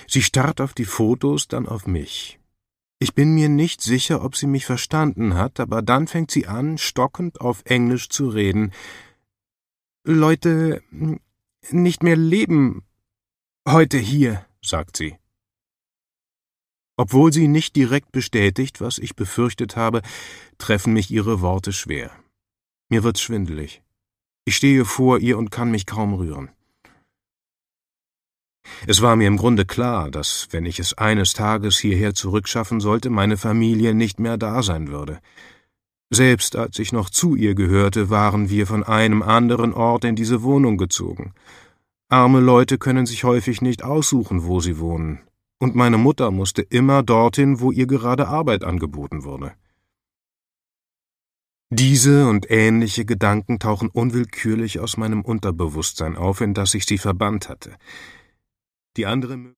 Sie starrt auf die Fotos, dann auf mich. Ich bin mir nicht sicher, ob sie mich verstanden hat, aber dann fängt sie an, stockend auf Englisch zu reden. »Leute nicht mehr leben heute hier«, sagt sie. Obwohl sie nicht direkt bestätigt, was ich befürchtet habe, treffen mich ihre Worte schwer. Mir wird's schwindelig. Ich stehe vor ihr und kann mich kaum rühren. Es war mir im Grunde klar, dass, wenn ich es eines Tages hierher zurückschaffen sollte, meine Familie nicht mehr da sein würde. Selbst als ich noch zu ihr gehörte, waren wir von einem anderen Ort in diese Wohnung gezogen. Arme Leute können sich häufig nicht aussuchen, wo sie wohnen. Und meine Mutter musste immer dorthin, wo ihr gerade Arbeit angeboten wurde. Diese und ähnliche Gedanken tauchen unwillkürlich aus meinem Unterbewusstsein auf, in das ich sie verbannt hatte. Die andere